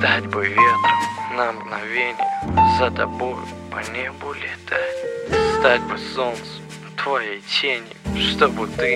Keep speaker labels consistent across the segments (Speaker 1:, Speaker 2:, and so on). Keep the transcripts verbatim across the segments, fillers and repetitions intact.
Speaker 1: Стать бы ветром на мгновение, за тобой по небу летать. Стать бы солнцем, твоей тенью, чтобы ты.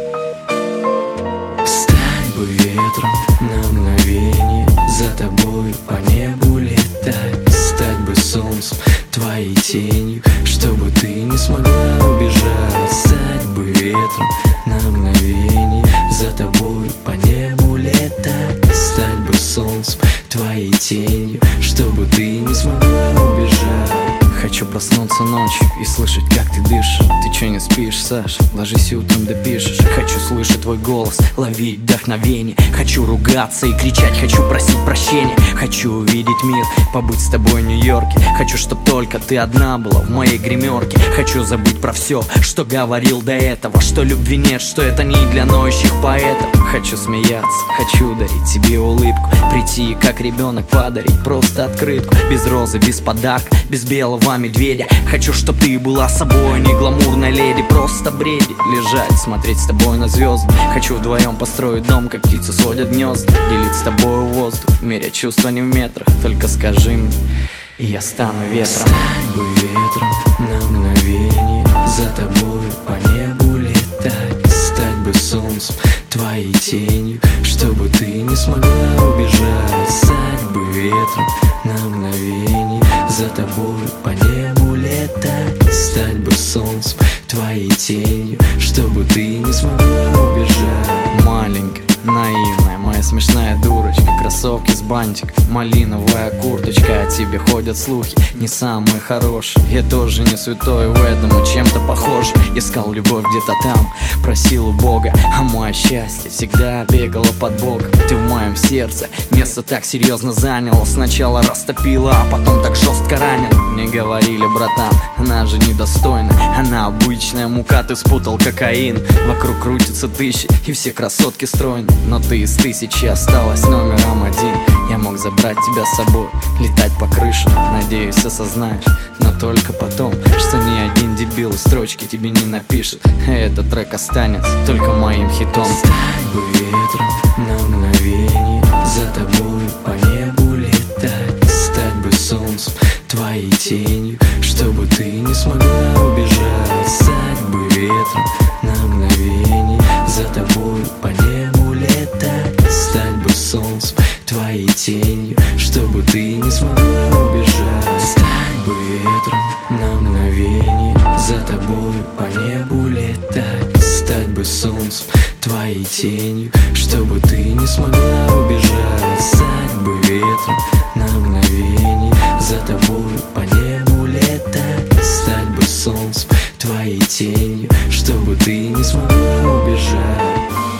Speaker 2: Стать бы ветром на мгновение, за тобой по небу летать. Стать бы солнцем, твоей тенью, чтобы ты не смогла убежать. Стать бы ветром на мгновение, за тобой по небу летать. Стать бы солнцем, твоей тенью, чтобы ты не смогла убежать. Хочу проснуться ночью и слышать, как ты дышишь. Ты чё не спишь, Саш? Ложись и утром допишешь. Хочу слышать твой голос, ловить вдохновение. Хочу ругаться и кричать, хочу просить прощения. Хочу увидеть мир, побыть с тобой в Нью-Йорке. Хочу, чтоб только ты одна была в моей гримерке. Хочу забыть про все, что говорил до этого, что любви нет, что это не для ноющих поэтов. Хочу смеяться, хочу дарить тебе улыбку, прийти как ребенок подарить просто открытку. Без розы, без подарка, без белого медведя. Хочу, чтоб ты была собой, не гламурной леди, просто бредить, лежать, смотреть с тобой на звезды. Хочу вдвоем построить дом, как птицы сводят гнезда, делить с тобой воздух, мерять чувства не в метрах. Только скажи мне, и я стану ветром. Стать бы ветром на мгновение, за тобой по небу летать. Стать бы солнцем, твоей тенью, чтобы ты не смогла убежать. Стать бы ветром на мгновение, за тобой по небу летать. Стать бы солнцем, твоей тенью, чтобы ты не смогла убежать. Маленькая, наивная, моя смешная дурочка, кроссовки с бантиком, малиновая курточка. О тебе ходят слухи, не самые хорошие. Я тоже не святой в этом, но чем-то похож. Искал любовь где-то там, просил у Бога, а мое счастье всегда бегало под боком. Ты в моем сердце место так серьезно заняла. Сначала растопила, а потом так жестко ранила. Мне говорили, братан, она же недостойна, она обычная мука, ты спутал кокаин. Вокруг крутятся тысячи, и все красотки стройны, но ты из тысячи осталась номером один. Я мог забрать тебя с собой, летать по крышам, надеюсь, осознаешь, но только потом, что ни один дебил строчки тебе не напишет. Этот трек останется только моим хитом. Стать бы ветром на мгновение, за тобой по небу летать. Стать бы солнцем, твоей тенью, чтобы ты не смогла убежать. Стать бы ветром на мгновение, за тобой по небу летать. Стать бы солнцем, твоей тенью, чтобы ты не смогла убежать. Стать бы ветром на мгновение, за тобой по небу летать. Стать бы солнцем, твоей тенью, чтобы ты не смогла убежать. Стать бы ветром на мгновение, за тобой по небу летать. Стать бы солнцем, твоей тенью, чтобы ты не смогла убежать.